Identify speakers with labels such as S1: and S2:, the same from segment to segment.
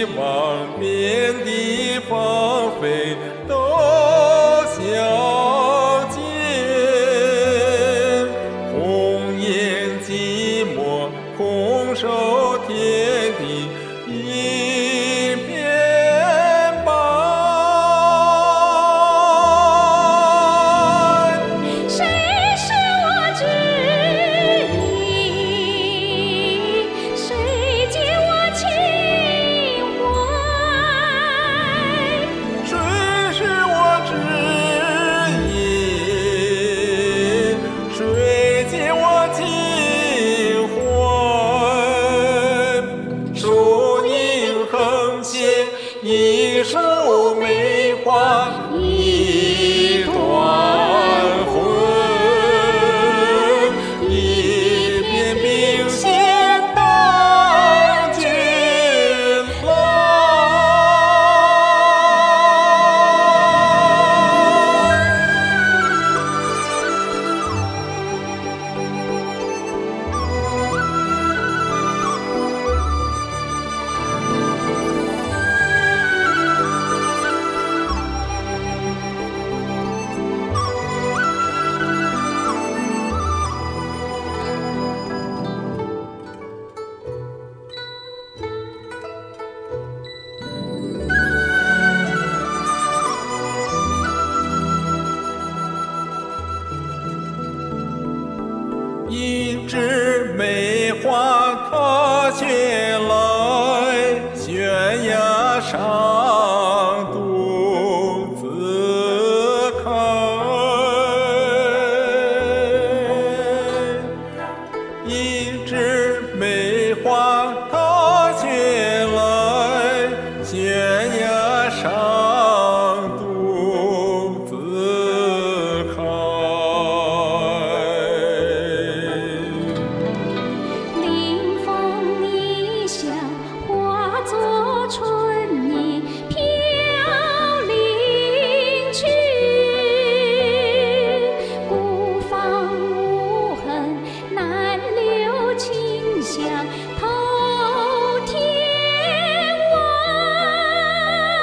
S1: 望，遍地芳菲都相见。红颜寂寞，空守天地一片白。
S2: 谁是我知音？谁解我情怀？
S1: 谁是我知音？谁解我情怀？树影横斜，一树梅花一段魂，一片冰心当君来。一枝梅花，它却来悬崖上独自开。一枝梅花，它却来悬崖上独自开。
S2: 临风一笑，化作春意飘零去。孤芳无痕，难留清香透天外。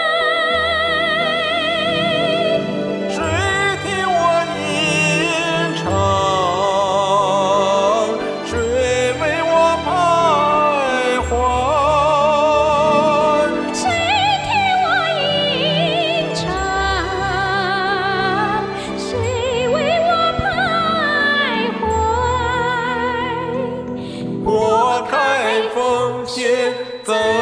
S1: 谁听我吟唱？谁为我徘徊？
S2: 谁听我吟唱？谁为我徘徊？
S1: 拨开风雪，走